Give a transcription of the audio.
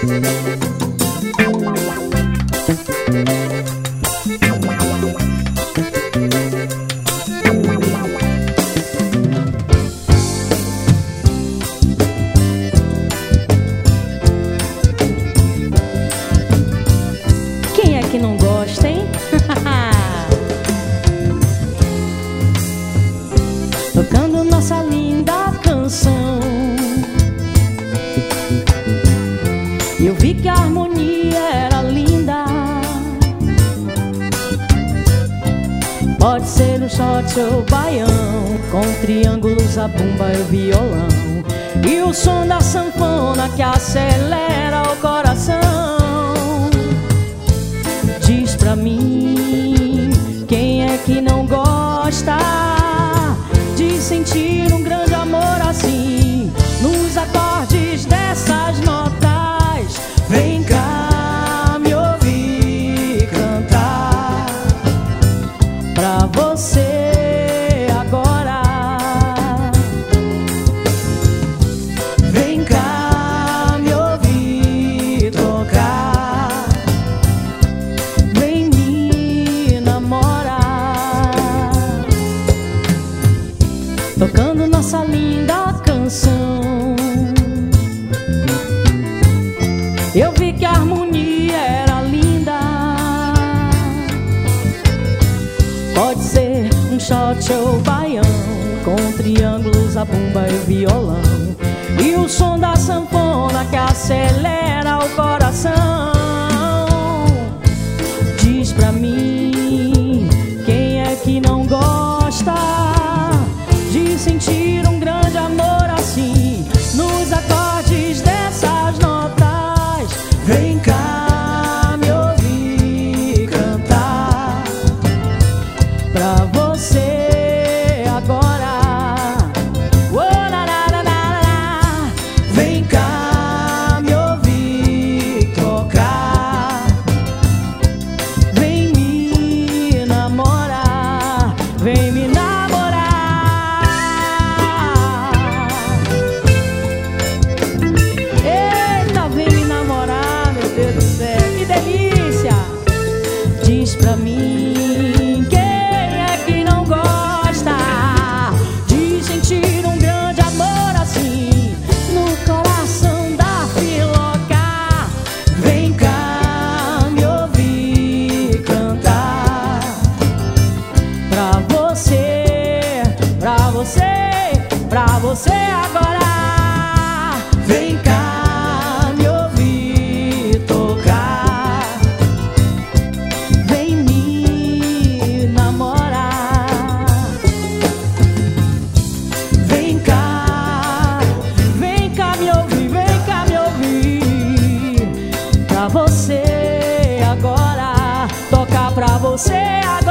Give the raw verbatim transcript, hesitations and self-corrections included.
Quem é que não gosta, hein? Tocando nossa linda canção, eu vi que a harmonia era linda. Pode ser um shot ou baião, com triângulos, a bumba e o violão, e o som da sanfona que acelera o coração. Diz pra mim, quem é que não gosta de sentir um grande amor assim, nos acordes dessas notas? Vem cá me ouvir cantar pra você agora. Vem cá me ouvir tocar, vem me namorar. Tocando nossa linda canção, eu vi que a harmonia era linda. Pode ser um shot ou baião, com triângulos, a bumba e o violão, e o som da sanfona que acelera o coração. Diz pra mim, quem é que não gosta de sentir um grande amor assim, nos acordes dessas notas? Vem cá me ouvir cantar pra você agora. Oh, na, na, na, na, na. Vem cá me ouvir tocar, vem me namorar, vem me namorar. Eita, vem me namorar, meu Deus do céu, que delícia! Diz pra mim, quem é que não gosta de sentir um grande amor assim, no coração da filoca? Vem cá me ouvir cantar pra você, pra você, pra você agora. Vem cá me ouvir tocar, vem me namorar. Vem cá, vem cá me ouvir, vem cá me ouvir, pra você agora, tocar pra você agora.